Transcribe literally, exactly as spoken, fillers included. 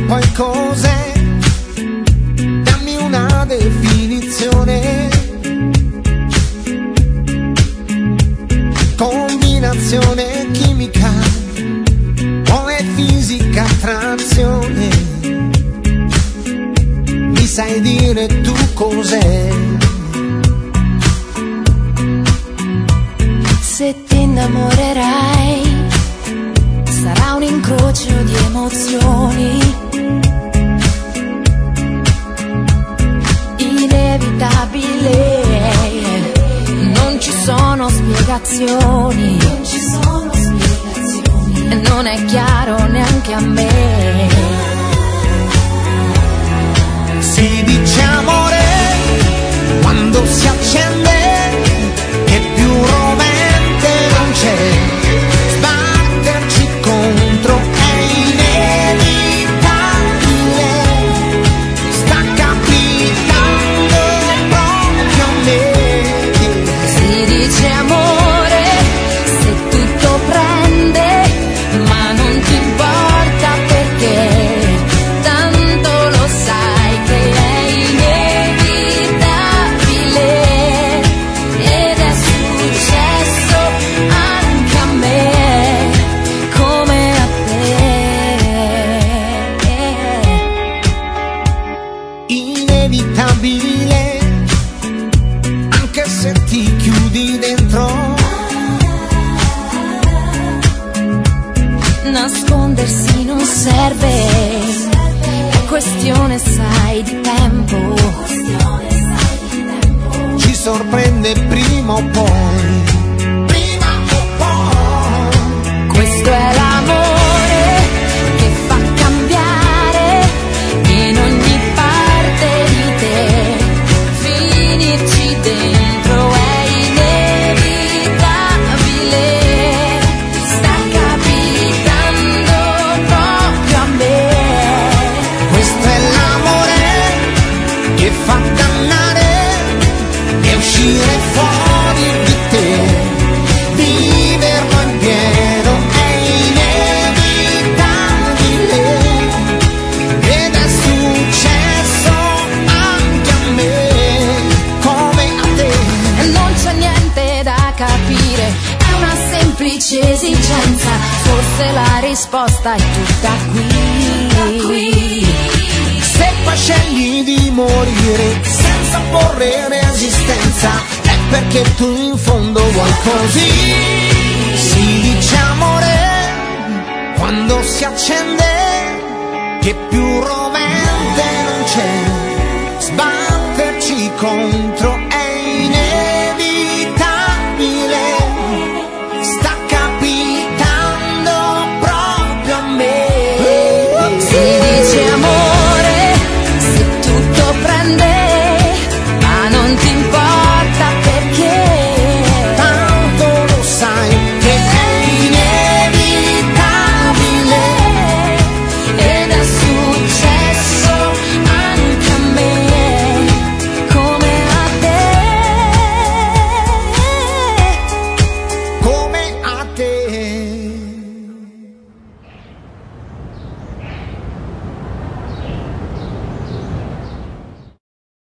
poi cos'è? Dammi una definizione. Combinazione chimica o è fisica attrazione? Mi sai dire tu cos'è? Se ti innamorerai sarà un incrocio di emozioni inevitabile, non ci sono spiegazioni, non ci sono spiegazioni, e non è chiaro neanche a me. Si dice amore quando si accende, che più rovente non c'è. Sbatterci contro è inevitabile, sta capitando proprio a me. Si dice amore se tutto prende, ma non ti importa perché tanto lo sai che è inevitabile, ed è successo anche a me come a te. Inevitabile, anche se ti chiudi dentro. Nascondersi non serve, è questione, sai, di tempo. Ci sorprende prima o poi. Prima o poi. Questo è l'amore che fa cambiare in ogni parte di te. Finirci dentro è inevitabile, sta capitando proprio a me. Questo è l'amore che fa dannare e uscire fuori di te. Viverlo in pieno è inevitabile, ed è successo anche a me come a te. E non c'è niente da capire, è una semplice esigenza, forse la risposta è tutta qui. Se poi scegli di morire senza porre resistenza, è perché tu in fondo vuoi così. Si dice amore quando si accende, che più rovente